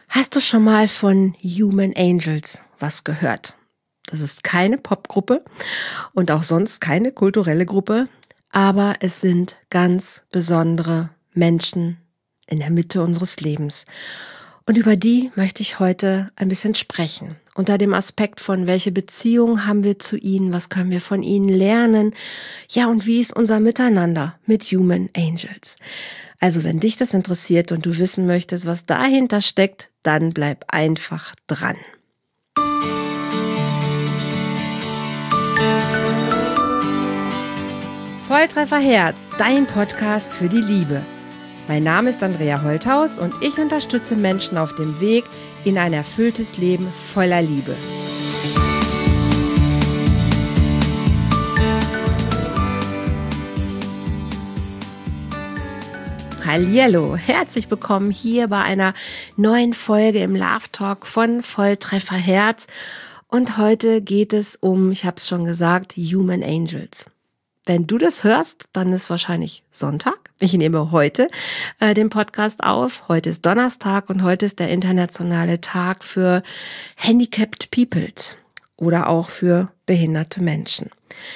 Hast du schon mal von Human Angels was gehört? Das ist keine Popgruppe und auch sonst keine kulturelle Gruppe, aber es sind ganz besondere Menschen in der Mitte unseres Lebens. Und über die möchte ich heute ein bisschen sprechen. Unter dem Aspekt von, welche Beziehung haben wir zu ihnen, was können wir von ihnen lernen, ja, und wie ist unser Miteinander mit Human Angels? Also wenn dich das interessiert und du wissen möchtest, was dahinter steckt, dann bleib einfach dran. Volltreffer Herz, dein Podcast für die Liebe. Mein Name ist Andrea Holthaus und ich unterstütze Menschen auf dem Weg in ein erfülltes Leben voller Liebe. Hallihallo, herzlich willkommen hier bei einer neuen Folge im Love Talk von Volltreffer Herz. Und heute geht es um, ich habe es schon gesagt, Human Angels. Wenn du das hörst, dann ist wahrscheinlich Sonntag. Ich nehme heute den Podcast auf. Heute ist Donnerstag und heute ist der internationale Tag für Handicapped Peoples oder auch für behinderte Menschen.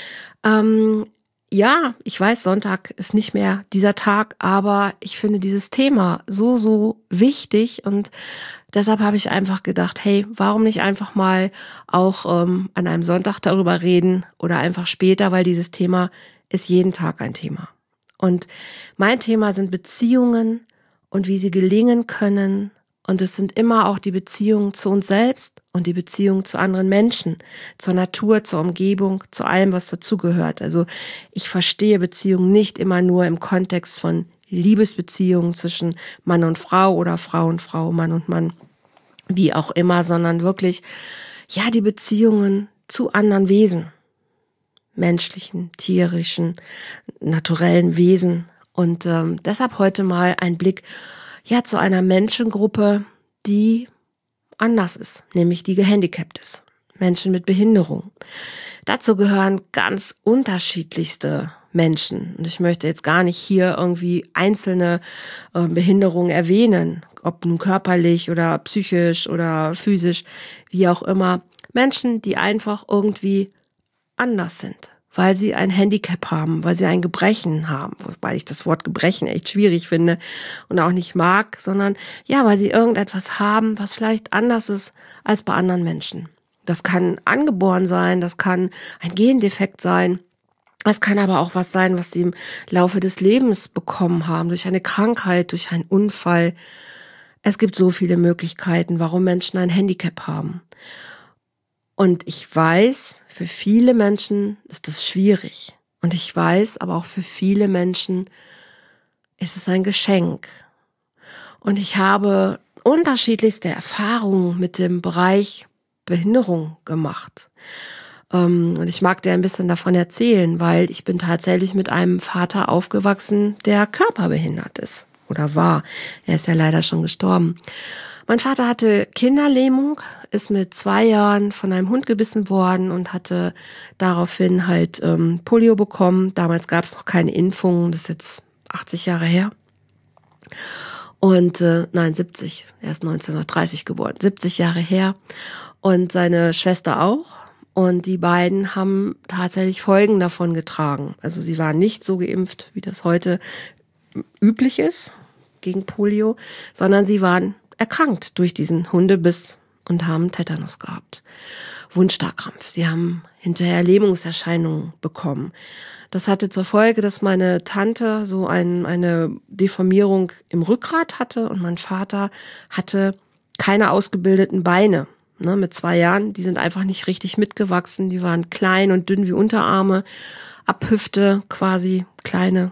Ja, ich weiß, Sonntag ist nicht mehr dieser Tag, aber ich finde dieses Thema so wichtig und deshalb habe ich einfach gedacht, hey, warum nicht einfach mal auch an einem Sonntag darüber reden oder einfach später, weil dieses Thema ist jeden Tag ein Thema. Und mein Thema sind Beziehungen und wie sie gelingen können. Und es sind immer auch die Beziehungen zu uns selbst und die Beziehungen zu anderen Menschen, zur Natur, zur Umgebung, zu allem, was dazugehört. Also ich verstehe Beziehungen nicht immer nur im Kontext von Liebesbeziehungen zwischen Mann und Frau oder Frau und Frau, Mann und Mann, wie auch immer, sondern wirklich, ja, die Beziehungen zu anderen Wesen, menschlichen, tierischen, naturellen Wesen. Und deshalb heute mal ein Blick ja zu einer Menschengruppe, die anders ist, nämlich die gehandicapt ist. Menschen mit Behinderung. Dazu gehören ganz unterschiedlichste Menschen. Und ich möchte jetzt gar nicht hier irgendwie einzelne Behinderungen erwähnen, ob nun körperlich oder psychisch oder physisch, wie auch immer. Menschen, die einfach irgendwie anders sind, weil sie ein Handicap haben, weil sie ein Gebrechen haben, wobei ich das Wort Gebrechen echt schwierig finde und auch nicht mag, sondern ja, weil sie irgendetwas haben, was vielleicht anders ist als bei anderen Menschen. Das kann angeboren sein, das kann ein Gendefekt sein, es kann aber auch was sein, was sie im Laufe des Lebens bekommen haben, durch eine Krankheit, durch einen Unfall. Es gibt so viele Möglichkeiten, warum Menschen ein Handicap haben. Und ich weiß, für viele Menschen ist das schwierig. Und ich weiß, aber auch für viele Menschen ist es ein Geschenk. Und ich habe unterschiedlichste Erfahrungen mit dem Bereich Behinderung gemacht. Und ich mag dir ein bisschen davon erzählen, weil ich bin tatsächlich mit einem Vater aufgewachsen, der körperbehindert ist oder war. Er ist ja leider schon gestorben. Mein Vater hatte Kinderlähmung, ist mit 2 Jahren von einem Hund gebissen worden und hatte daraufhin halt Polio bekommen. Damals gab es noch keine Impfungen, das ist jetzt 80 Jahre her. Und 70, er ist 1930 geboren, 70 Jahre her. Und seine Schwester auch. Und die beiden haben tatsächlich Folgen davon getragen. Also sie waren nicht so geimpft, wie das heute üblich ist gegen Polio, sondern sie waren erkrankt durch diesen Hundebiss und haben Tetanus gehabt. Wundstarkrampf. Sie haben hinterher Lähmungserscheinungen bekommen. Das hatte zur Folge, dass meine Tante so eine Deformierung im Rückgrat hatte und mein Vater hatte keine ausgebildeten Beine. Mit 2 Jahren, die sind einfach nicht richtig mitgewachsen. Die waren klein und dünn wie Unterarme, ab Hüfte quasi kleine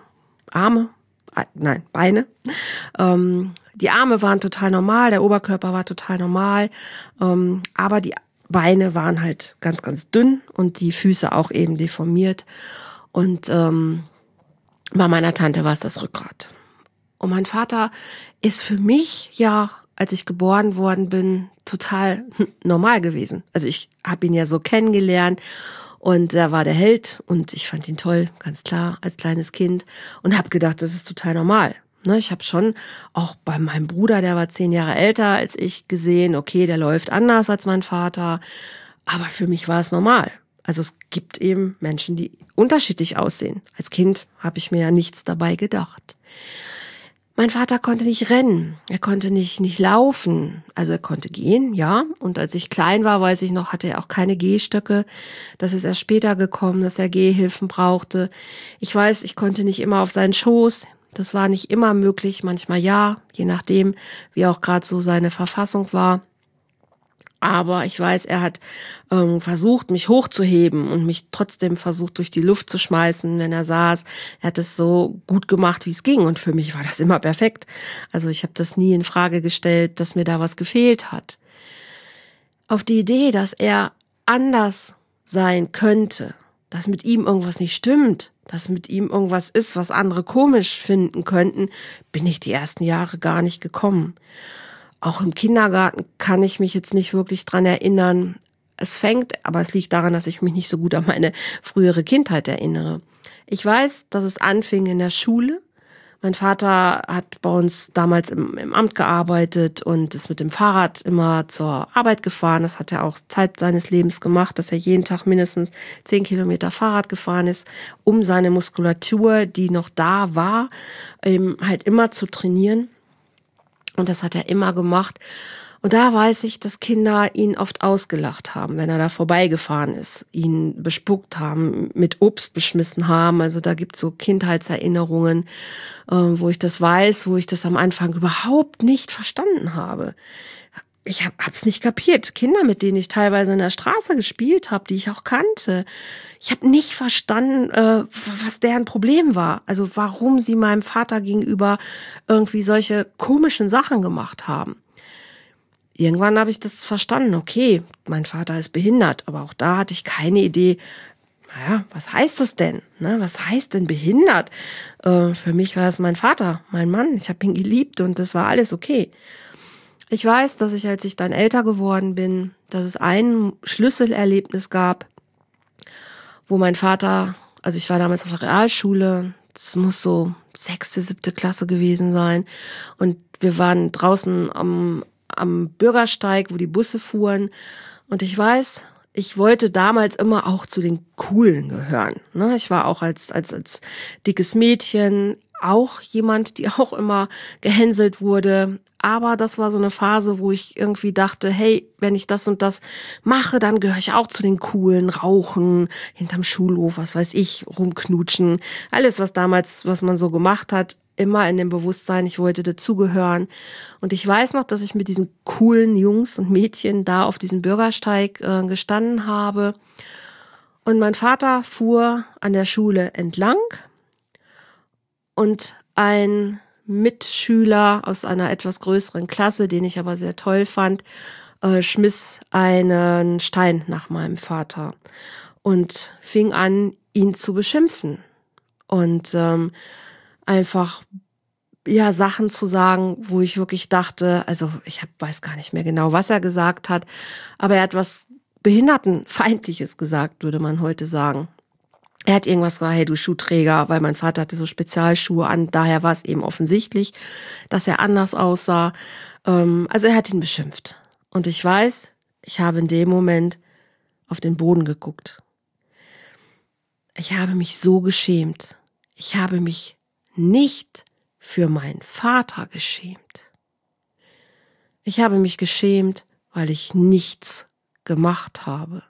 Beine. Die Arme waren total normal, der Oberkörper war total normal, aber die Beine waren halt ganz, ganz dünn und die Füße auch eben deformiert. Und bei meiner Tante war es das Rückgrat. Und mein Vater ist für mich ja, als ich geboren worden bin, total normal gewesen. Also ich habe ihn ja so kennengelernt und er war der Held und ich fand ihn toll, ganz klar, als kleines Kind und habe gedacht, das ist total normal. Ne, ich habe schon auch bei meinem Bruder, der war 10 Jahre älter als ich, gesehen, okay, der läuft anders als mein Vater. Aber für mich war es normal. Also es gibt eben Menschen, die unterschiedlich aussehen. Als Kind habe ich mir ja nichts dabei gedacht. Mein Vater konnte nicht rennen, er konnte nicht laufen. Also er konnte gehen, ja. Und als ich klein war, weiß ich noch, hatte er auch keine Gehstöcke. Das ist erst später gekommen, dass er Gehhilfen brauchte. Ich weiß, ich konnte nicht immer auf seinen Schoß. Das war nicht immer möglich, manchmal ja, je nachdem, wie auch gerade so seine Verfassung war. Aber ich weiß, er hat versucht, mich hochzuheben und mich trotzdem versucht, durch die Luft zu schmeißen, wenn er saß. Er hat es so gut gemacht, wie es ging. Und für mich war das immer perfekt. Also ich habe das nie in Frage gestellt, dass mir da was gefehlt hat. Auf die Idee, dass er anders sein könnte, dass mit ihm irgendwas nicht stimmt, dass mit ihm irgendwas ist, was andere komisch finden könnten, bin ich die ersten Jahre gar nicht gekommen. Auch im Kindergarten kann ich mich jetzt nicht wirklich dran erinnern. Aber es liegt daran, dass ich mich nicht so gut an meine frühere Kindheit erinnere. Ich weiß, dass es anfing in der Schule. Mein Vater hat bei uns damals im Amt gearbeitet und ist mit dem Fahrrad immer zur Arbeit gefahren. Das hat er auch Zeit seines Lebens gemacht, dass er jeden Tag mindestens 10 Kilometer Fahrrad gefahren ist, um seine Muskulatur, die noch da war, halt immer zu trainieren. Und das hat er immer gemacht. Und da weiß ich, dass Kinder ihn oft ausgelacht haben, wenn er da vorbeigefahren ist, ihn bespuckt haben, mit Obst beschmissen haben. Also da gibt's so Kindheitserinnerungen, wo ich das weiß, wo ich das am Anfang überhaupt nicht verstanden habe. Ich hab's nicht kapiert. Kinder, mit denen ich teilweise in der Straße gespielt habe, die ich auch kannte. Ich habe nicht verstanden, was deren Problem war. Also warum sie meinem Vater gegenüber irgendwie solche komischen Sachen gemacht haben. Irgendwann habe ich das verstanden. Okay, mein Vater ist behindert, aber auch da hatte ich keine Idee. Naja, was heißt das denn? Ne, was heißt denn behindert? Für mich war es mein Vater, mein Mann. Ich habe ihn geliebt und das war alles okay. Ich weiß, dass ich, als ich dann älter geworden bin, dass es ein Schlüsselerlebnis gab, wo mein Vater, also ich war damals auf der Realschule, das muss so 6., 7. Klasse gewesen sein, und wir waren draußen am Bürgersteig, wo die Busse fuhren, und ich weiß, ich wollte damals immer auch zu den Coolen gehören. Ne? Ich war auch als dickes Mädchen auch jemand, die auch immer gehänselt wurde. Aber das war so eine Phase, wo ich irgendwie dachte, hey, wenn ich das und das mache, dann gehöre ich auch zu den Coolen, rauchen, hinterm Schulhof, was weiß ich, rumknutschen. Alles, was man so gemacht hat, immer in dem Bewusstsein, ich wollte dazugehören. Und ich weiß noch, dass ich mit diesen coolen Jungs und Mädchen da auf diesem Bürgersteig gestanden habe. Und mein Vater fuhr an der Schule entlang und ein Mitschüler aus einer etwas größeren Klasse, den ich aber sehr toll fand, schmiss einen Stein nach meinem Vater und fing an, ihn zu beschimpfen und einfach Sachen zu sagen, wo ich wirklich dachte, also ich weiß gar nicht mehr genau, was er gesagt hat, aber er hat was Behindertenfeindliches gesagt, würde man heute sagen. Er hat irgendwas gesagt, hey du Schuhträger, weil mein Vater hatte so Spezialschuhe an, daher war es eben offensichtlich, dass er anders aussah. Also er hat ihn beschimpft. Und ich weiß, ich habe in dem Moment auf den Boden geguckt. Ich habe mich so geschämt. Ich habe mich nicht für meinen Vater geschämt. Ich habe mich geschämt, weil ich nichts gemacht habe.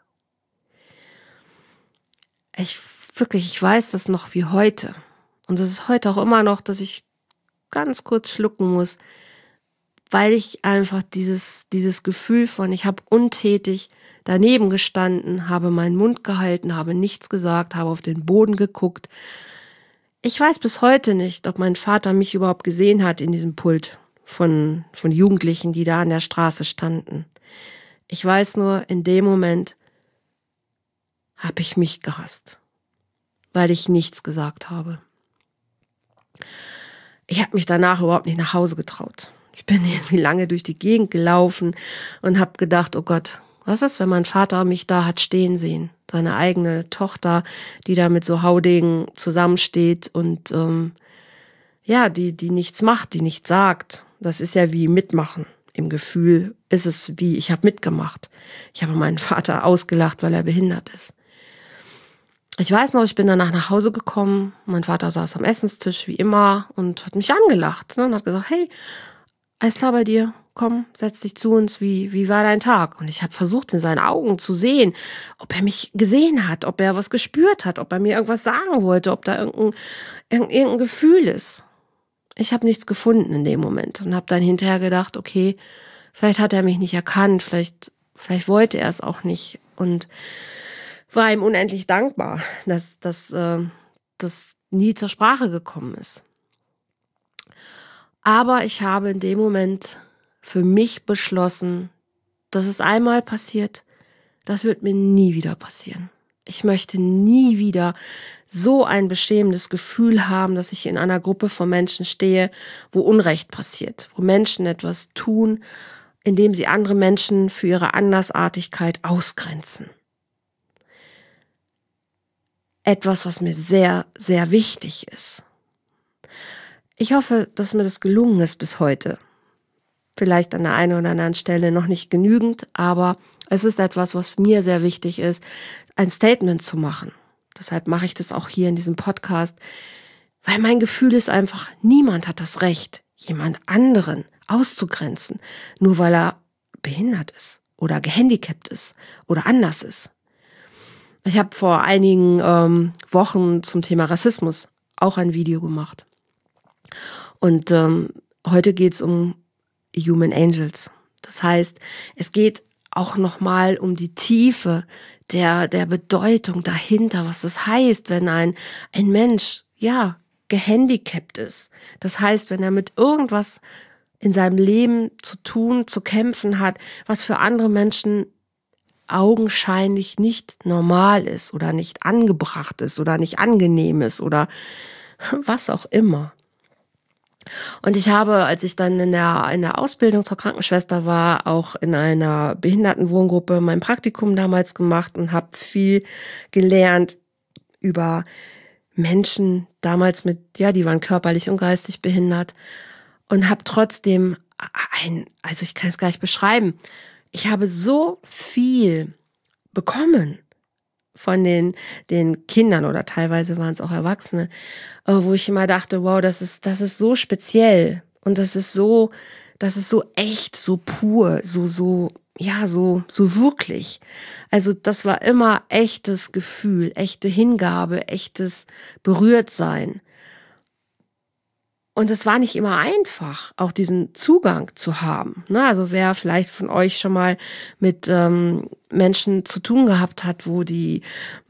Ich weiß das noch wie heute. Und es ist heute auch immer noch, dass ich ganz kurz schlucken muss, weil ich einfach dieses Gefühl von, ich habe untätig daneben gestanden, habe meinen Mund gehalten, habe nichts gesagt, habe auf den Boden geguckt. Ich weiß bis heute nicht, ob mein Vater mich überhaupt gesehen hat in diesem Pult von Jugendlichen, die da an der Straße standen. Ich weiß nur, in dem Moment habe ich mich gehasst, weil ich nichts gesagt habe. Ich habe mich danach überhaupt nicht nach Hause getraut. Ich bin irgendwie lange durch die Gegend gelaufen und habe gedacht, oh Gott, was ist, wenn mein Vater mich da hat stehen sehen? Seine eigene Tochter, die da mit so Haudegen zusammensteht und die nichts macht, die nichts sagt. Das ist ja wie mitmachen. Im Gefühl ist es wie, ich habe mitgemacht. Ich habe meinen Vater ausgelacht, weil er behindert ist. Ich weiß noch, ich bin danach nach Hause gekommen. Mein Vater saß am Essenstisch wie immer und hat mich angelacht, ne, und hat gesagt, hey, alles klar bei dir? Komm, setz dich zu uns. Wie war dein Tag? Und ich habe versucht, in seinen Augen zu sehen, ob er mich gesehen hat, ob er was gespürt hat, ob er mir irgendwas sagen wollte, ob da irgendein Gefühl ist. Ich habe nichts gefunden in dem Moment und habe dann hinterher gedacht, okay, vielleicht hat er mich nicht erkannt, vielleicht wollte er es auch nicht und war ihm unendlich dankbar, dass das nie zur Sprache gekommen ist. Aber ich habe in dem Moment für mich beschlossen, dass es einmal passiert, das wird mir nie wieder passieren. Ich möchte nie wieder so ein beschämendes Gefühl haben, dass ich in einer Gruppe von Menschen stehe, wo Unrecht passiert, wo Menschen etwas tun, indem sie andere Menschen für ihre Andersartigkeit ausgrenzen. Etwas, was mir sehr, sehr wichtig ist. Ich hoffe, dass mir das gelungen ist bis heute. Vielleicht an der einen oder anderen Stelle noch nicht genügend, aber es ist etwas, was mir sehr wichtig ist, ein Statement zu machen. Deshalb mache ich das auch hier in diesem Podcast, weil mein Gefühl ist einfach, niemand hat das Recht, jemand anderen auszugrenzen, nur weil er behindert ist oder gehandicapt ist oder anders ist. Ich habe vor einigen Wochen zum Thema Rassismus auch ein Video gemacht. Und heute geht's um Human Angels. Das heißt, es geht auch nochmal um die Tiefe der Bedeutung dahinter, was das heißt, wenn ein Mensch, gehandicapt ist. Das heißt, wenn er mit irgendwas in seinem Leben zu tun, zu kämpfen hat, was für andere Menschen augenscheinlich nicht normal ist oder nicht angebracht ist oder nicht angenehm ist oder was auch immer. Und ich habe, als ich dann in der Ausbildung zur Krankenschwester war, auch in einer Behindertenwohngruppe mein Praktikum damals gemacht und habe viel gelernt über Menschen damals die waren körperlich und geistig behindert und habe trotzdem also ich kann es gar nicht beschreiben, ich habe so viel bekommen von den Kindern oder teilweise waren es auch Erwachsene, wo ich immer dachte, wow, das ist so speziell und das ist so echt, so pur, so wirklich. Also das war immer echtes Gefühl, echte Hingabe, echtes Berührtsein. Und es war nicht immer einfach, auch diesen Zugang zu haben. Also wer vielleicht von euch schon mal mit Menschen zu tun gehabt hat, wo die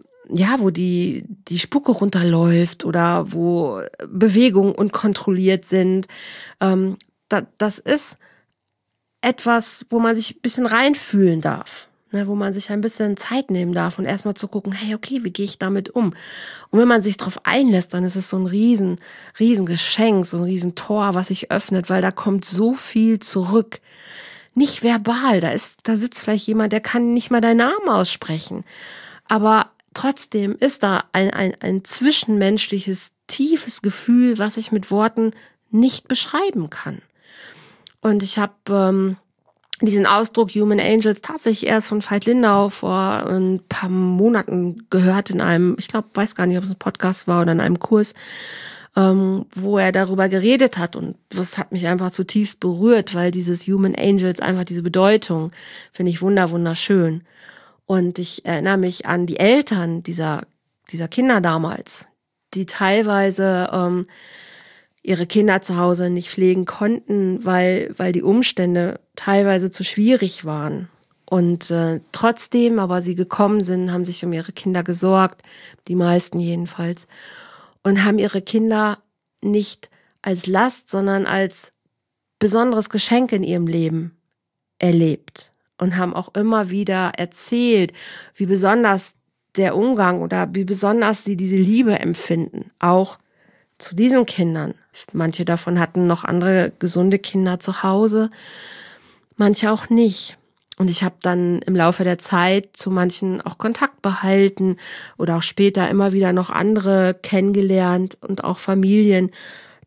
Spucke runterläuft oder wo Bewegungen unkontrolliert sind, das ist etwas, wo man sich ein bisschen reinfühlen darf. Wo man sich ein bisschen Zeit nehmen darf und erstmal zu gucken, hey, okay, wie gehe ich damit um? Und wenn man sich darauf einlässt, dann ist es so ein riesen Geschenk, so ein riesen Tor, was sich öffnet, weil da kommt so viel zurück. Nicht verbal, da sitzt vielleicht jemand, der kann nicht mal deinen Namen aussprechen. Aber trotzdem ist da ein zwischenmenschliches, tiefes Gefühl, was ich mit Worten nicht beschreiben kann. Und ich habe diesen Ausdruck Human Angels tatsächlich erst von Veit Lindau vor ein paar Monaten gehört in einem, ich glaube, weiß gar nicht, ob es ein Podcast war oder in einem Kurs, wo er darüber geredet hat. Und das hat mich einfach zutiefst berührt, weil dieses Human Angels, einfach diese Bedeutung, finde ich wunderschön. Und ich erinnere mich an die Eltern dieser Kinder damals, die teilweise ihre Kinder zu Hause nicht pflegen konnten, weil die Umstände teilweise zu schwierig waren. Und trotzdem, aber sie gekommen sind, haben sich um ihre Kinder gesorgt, die meisten jedenfalls, und haben ihre Kinder nicht als Last, sondern als besonderes Geschenk in ihrem Leben erlebt und haben auch immer wieder erzählt, wie besonders der Umgang oder wie besonders sie diese Liebe empfinden, auch zu diesen Kindern. Manche davon hatten noch andere gesunde Kinder zu Hause, manche auch nicht. Und ich habe dann im Laufe der Zeit zu manchen auch Kontakt behalten oder auch später immer wieder noch andere kennengelernt und auch Familien,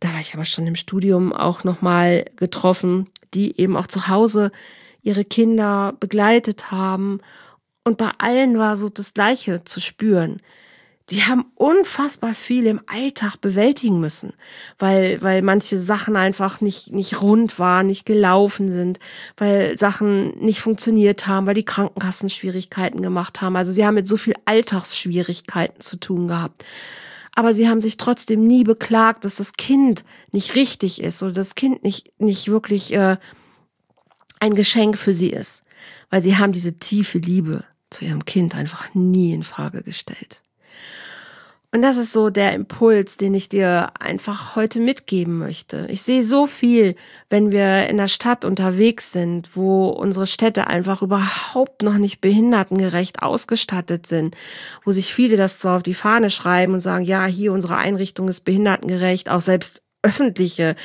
da war ich aber schon im Studium auch nochmal getroffen, die eben auch zu Hause ihre Kinder begleitet haben. Und bei allen war so das Gleiche zu spüren. Die haben unfassbar viel im Alltag bewältigen müssen, weil manche Sachen einfach nicht rund waren, nicht gelaufen sind, weil Sachen nicht funktioniert haben, weil die Krankenkassen Schwierigkeiten gemacht haben. Also sie haben mit so viel Alltagsschwierigkeiten zu tun gehabt. Aber sie haben sich trotzdem nie beklagt, dass das Kind nicht richtig ist oder das Kind nicht wirklich ein Geschenk für sie ist. Weil sie haben diese tiefe Liebe zu ihrem Kind einfach nie in Frage gestellt. Und das ist so der Impuls, den ich dir einfach heute mitgeben möchte. Ich sehe so viel, wenn wir in der Stadt unterwegs sind, wo unsere Städte einfach überhaupt noch nicht behindertengerecht ausgestattet sind, wo sich viele das zwar auf die Fahne schreiben und sagen, ja, hier unsere Einrichtung ist behindertengerecht, auch selbst öffentliche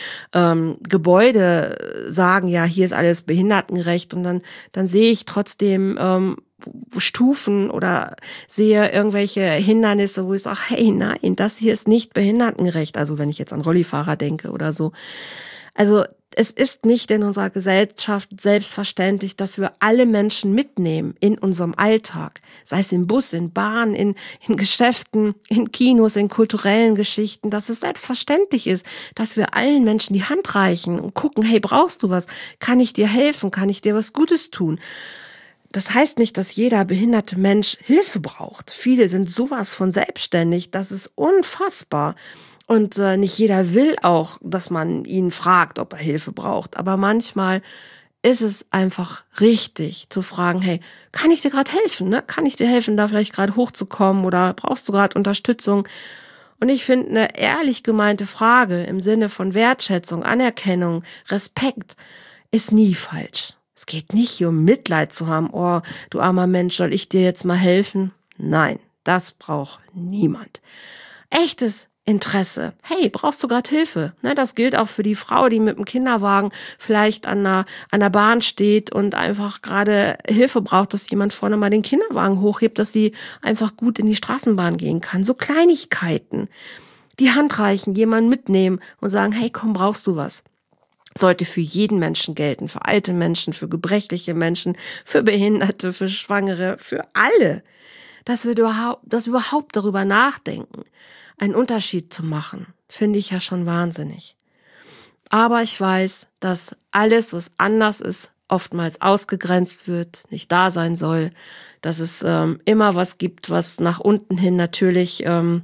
Gebäude sagen, ja, hier ist alles behindertengerecht, und dann sehe ich trotzdem Stufen oder sehe irgendwelche Hindernisse, wo ich sage, hey, nein, das hier ist nicht behindertengerecht. Also wenn ich jetzt an Rollifahrer denke oder so. Also es ist nicht in unserer Gesellschaft selbstverständlich, dass wir alle Menschen mitnehmen in unserem Alltag. Sei es im Bus, in Bahn, in Geschäften, in Kinos, in kulturellen Geschichten. Dass es selbstverständlich ist, dass wir allen Menschen die Hand reichen und gucken, hey, brauchst du was? Kann ich dir helfen? Kann ich dir was Gutes tun? Das heißt nicht, dass jeder behinderte Mensch Hilfe braucht. Viele sind sowas von selbstständig, das ist unfassbar. Und nicht jeder will auch, dass man ihn fragt, ob er Hilfe braucht. Aber manchmal ist es einfach richtig zu fragen, hey, kann ich dir gerade helfen? Ne? Kann ich dir helfen, da vielleicht gerade hochzukommen, oder brauchst du gerade Unterstützung? Und ich finde, eine ehrlich gemeinte Frage im Sinne von Wertschätzung, Anerkennung, Respekt ist nie falsch. Es geht nicht hier um Mitleid zu haben, oh, du armer Mensch, soll ich dir jetzt mal helfen? Nein, das braucht niemand. Echtes Interesse. Hey, brauchst du gerade Hilfe? Ne, das gilt auch für die Frau, die mit dem Kinderwagen vielleicht an der Bahn steht und einfach gerade Hilfe braucht, dass jemand vorne mal den Kinderwagen hochhebt, dass sie einfach gut in die Straßenbahn gehen kann. So Kleinigkeiten. Die Hand reichen, jemanden mitnehmen und sagen, hey, komm, brauchst du was? Sollte für jeden Menschen gelten, für alte Menschen, für gebrechliche Menschen, für Behinderte, für Schwangere, für alle. Dass wir überhaupt darüber nachdenken, einen Unterschied zu machen, finde ich ja schon wahnsinnig. Aber ich weiß, dass alles, was anders ist, oftmals ausgegrenzt wird, nicht da sein soll, dass es immer was gibt, was nach unten hin natürlich,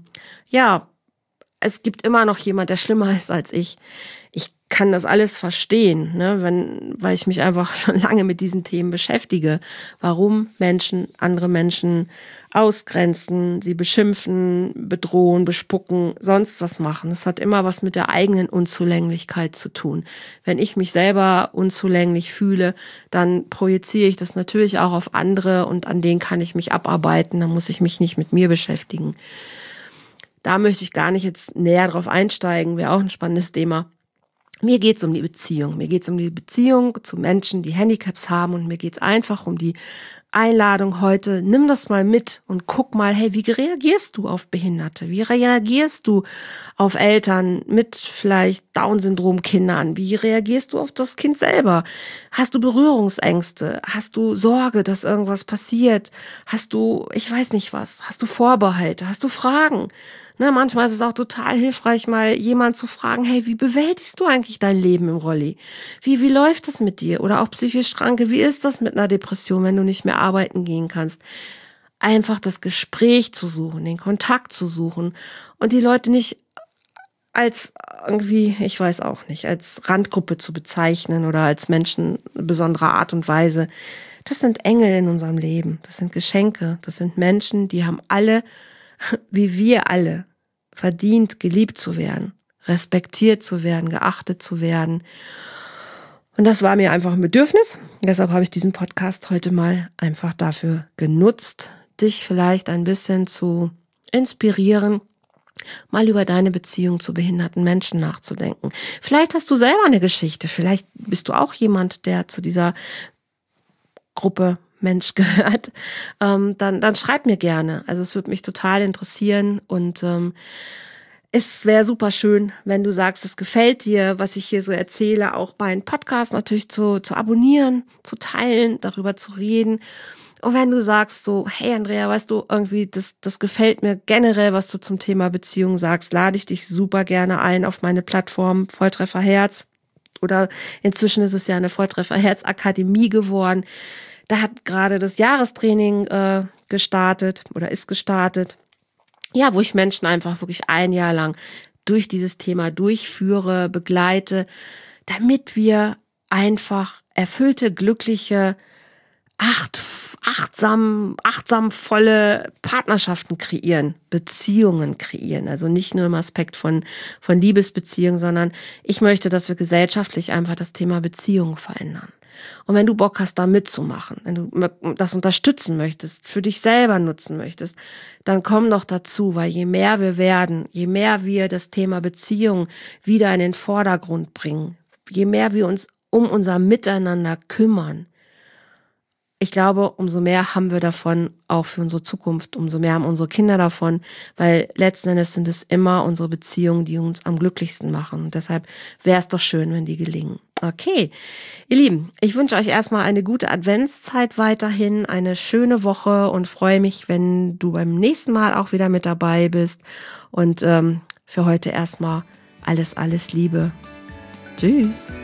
es gibt immer noch jemand, der schlimmer ist als ich. Ich kann das alles verstehen, ne, weil ich mich einfach schon lange mit diesen Themen beschäftige. Warum Menschen andere Menschen ausgrenzen, sie beschimpfen, bedrohen, bespucken, sonst was machen. Das hat immer was mit der eigenen Unzulänglichkeit zu tun. Wenn ich mich selber unzulänglich fühle, dann projiziere ich das natürlich auch auf andere, und an denen kann ich mich abarbeiten. Dann muss ich mich nicht mit mir beschäftigen. Da möchte ich gar nicht jetzt näher drauf einsteigen, wäre auch ein spannendes Thema. Mir geht's um die Beziehung. Mir geht's um die Beziehung zu Menschen, die Handicaps haben, und mir geht's einfach um die Einladung heute. Nimm das mal mit und guck mal, hey, wie reagierst du auf Behinderte? Wie reagierst du auf Eltern mit vielleicht Down-Syndrom-Kindern? Wie reagierst du auf das Kind selber? Hast du Berührungsängste? Hast du Sorge, dass irgendwas passiert? Hast du, ich weiß nicht was, hast du Vorbehalte? Hast du Fragen? Ne, manchmal ist es auch total hilfreich, mal jemand zu fragen, hey, wie bewältigst du eigentlich dein Leben im Rolli? Wie läuft es mit dir? Oder auch psychisch Kranke, wie ist das mit einer Depression, wenn du nicht mehr arbeiten gehen kannst? Einfach das Gespräch zu suchen, den Kontakt zu suchen und die Leute nicht als irgendwie, ich weiß auch nicht, als Randgruppe zu bezeichnen oder als Menschen besonderer Art und Weise. Das sind Engel in unserem Leben, das sind Geschenke, das sind Menschen, die haben alle, wie wir alle, verdient, geliebt zu werden, respektiert zu werden, geachtet zu werden. Und das war mir einfach ein Bedürfnis. Deshalb habe ich diesen Podcast heute mal einfach dafür genutzt, dich vielleicht ein bisschen zu inspirieren, mal über deine Beziehung zu behinderten Menschen nachzudenken. Vielleicht hast du selber eine Geschichte, vielleicht bist du auch jemand, der zu dieser Gruppe Mensch gehört, dann schreib mir gerne. Also es würde mich total interessieren, und es wäre super schön, wenn du sagst, es gefällt dir, was ich hier so erzähle, auch meinen Podcast natürlich zu abonnieren, zu teilen, darüber zu reden. Und wenn du sagst so, hey Andrea, weißt du, irgendwie, das gefällt mir generell, was du zum Thema Beziehung sagst, lade ich dich super gerne ein auf meine Plattform Volltreffer Herz. Oder inzwischen ist es ja eine Volltreffer Herz Akademie geworden. Da hat gerade das Jahrestraining gestartet oder ist gestartet. Ja, wo ich Menschen einfach wirklich ein Jahr lang durch dieses Thema durchführe, begleite, damit wir einfach erfüllte, glückliche, achtsam Partnerschaften kreieren, Beziehungen kreieren. Also nicht nur im Aspekt von Liebesbeziehungen, sondern ich möchte, dass wir gesellschaftlich einfach das Thema Beziehungen verändern. Und wenn du Bock hast, da mitzumachen, wenn du das unterstützen möchtest, für dich selber nutzen möchtest, dann komm doch dazu, weil je mehr wir werden, je mehr wir das Thema Beziehung wieder in den Vordergrund bringen, je mehr wir uns um unser Miteinander kümmern, ich glaube, umso mehr haben wir davon auch für unsere Zukunft, umso mehr haben unsere Kinder davon, weil letzten Endes sind es immer unsere Beziehungen, die uns am glücklichsten machen. Und deshalb wäre es doch schön, wenn die gelingen. Okay, ihr Lieben, ich wünsche euch erstmal eine gute Adventszeit weiterhin, eine schöne Woche und freue mich, wenn du beim nächsten Mal auch wieder mit dabei bist. Und für heute erstmal alles Liebe. Tschüss.